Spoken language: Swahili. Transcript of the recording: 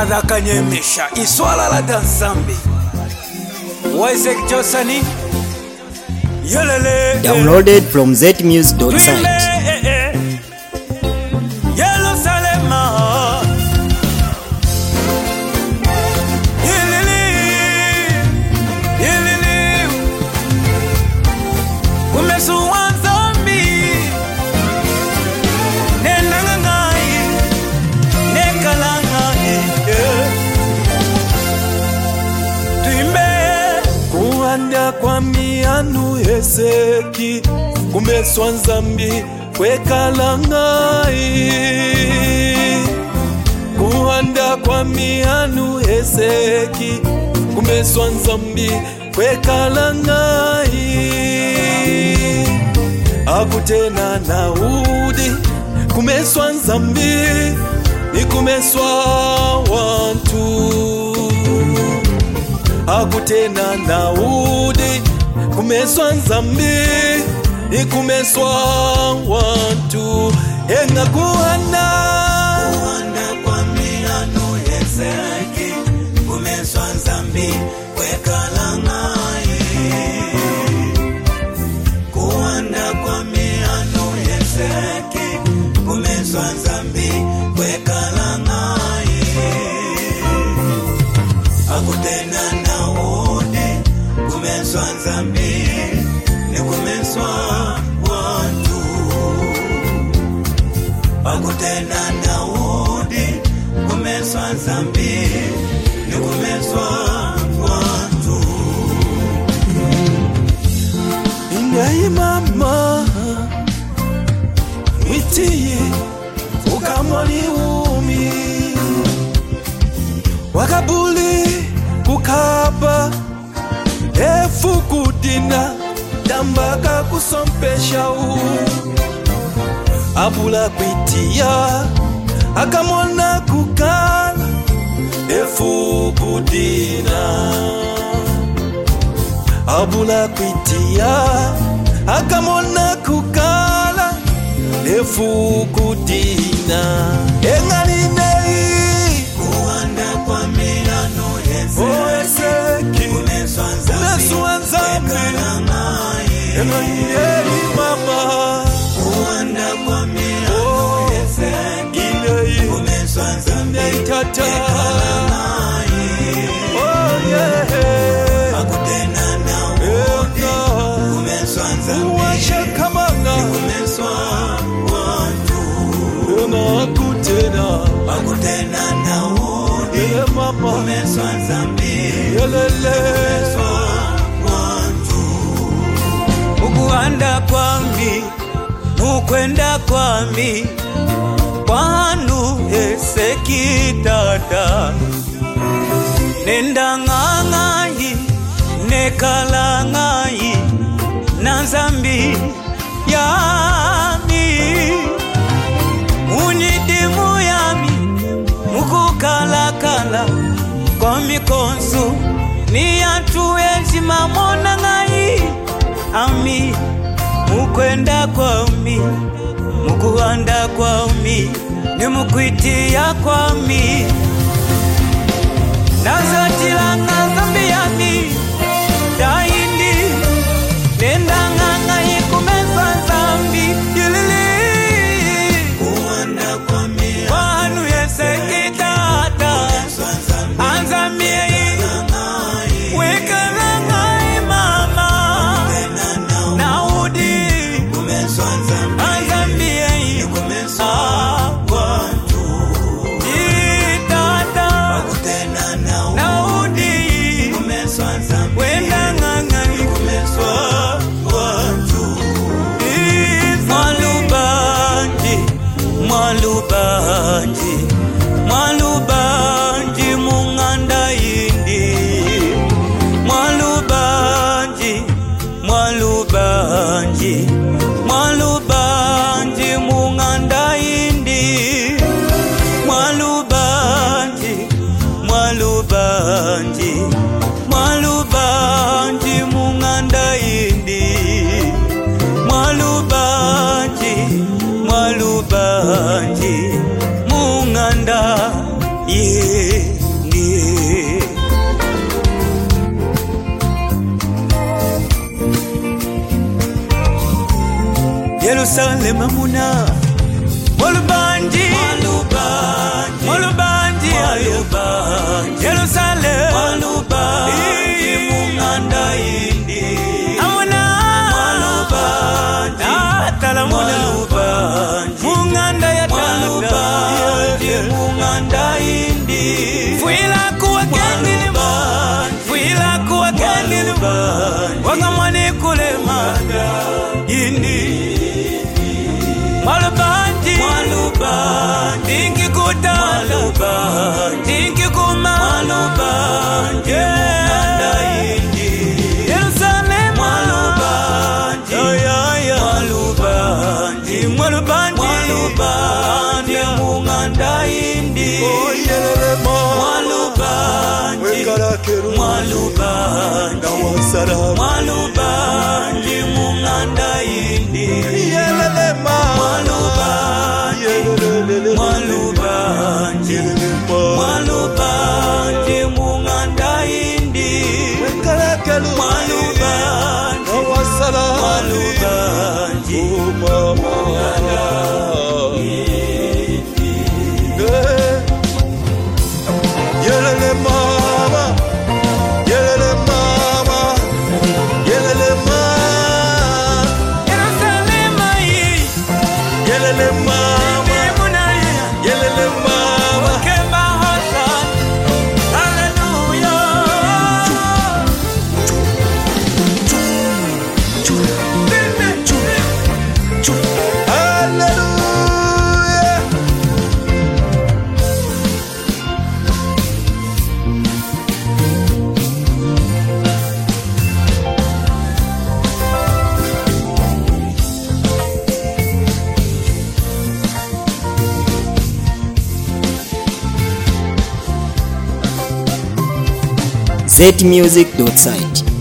narakanyemesha iswala la dansambi Isaac Josani yelele downloaded from zmusic.site. Kwa mianu heseki kumeswa nzambi kwekala ngai kuhanda kwa mianu heseki kumeswa nzambi kwekala ngai akutena naudi kumeswa nzambi ni kumeswa wantu akutena naudi kumeswa nzambi ikumeswa watu enga kuhanda kwa mianu heseki kumeswa nzambi kwekala ngai kuhanda kwa mianu heseki kumeswa nzambi kwekala ngai akutena kumeswa nzambi ni kumeswa watu akutenda naudi kumeswa nzambi ni kumeswa watu ingai mama witiye ukamwali umi wakabuli kukapa efukudina dambaka kusompesha abula kwitia akamona kukala efukudina abula kwitia akamona kukala efukudina engalinei kuanda kwa milano heseki kumeswa nzambi engalinei mama kuanda kwa milano heseki kumeswa nzambi tata oh yeah akutena naudi kumeswa nzambi washakamana kumeswa watu akutena naudi mama kumeswa nzambi yelele watu ukuanda kwami ukwenda kwami kwanu heseki tata nenda ngangai nekala ngai nanzambi yami unidimu yami mukukalakala kwa mikonsu ni atuwezi mamona ngai ami mukwenda kwami mukuanda kwami ni mukwitia kwami nazotilanga zambi yami daindi nenda ngangai kumeswa nzambi yilili kuanda kwami wanu heseki tata anzambi wekala ngai mama naudi anzambi watu tata naudi wenda ngangai kumeswa watu mwalubanji munganda indi mwalubanji munganda indi mwalubanji munganda indi mwalubanji munganda yeah. Jerusalem muna Molubandi Molubandi Jerusalem Molubandi Munganda indi Amuna Molubandi Atala Molubandi Munganda ya Molubandi Munganda indi Fuila kuwa kendilimu Fuila kuwa kendilimu Wakamwane kulema indi Malubandi Dingi kuta Dingi kuma Malubandi Jerusalem Malubandi Malubandi Munganda indi Malubandi Malubandi Munganda indi Malubandi Munganda indi Malubandi Yelele mama, yelele mama, yelele mama, Jerusalem yelele mama, yelele mama. Kemba Hosan Hallelujah Hallelujah. zmusic.site.